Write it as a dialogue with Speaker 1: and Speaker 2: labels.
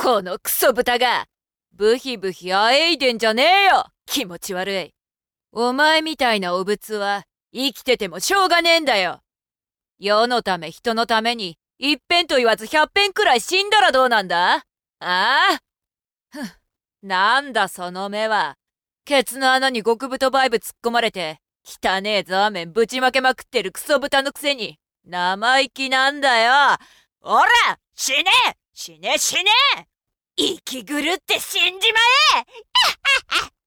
Speaker 1: このクソ豚が、ブヒブヒあえいでんじゃねえよ。気持ち悪い。お前みたいなお仏は生きててもしょうがねえんだよ。世のため人のために一遍と言わず百遍くらい死んだらどうなんだ？ああ？なんだその目は。ケツの穴に極太バイブ突っ込まれて、汚ねえザーメンぶちまけまくってるクソ豚のくせに、生意気なんだよ。おら死ね死ね死ね、生き狂って死んじまえ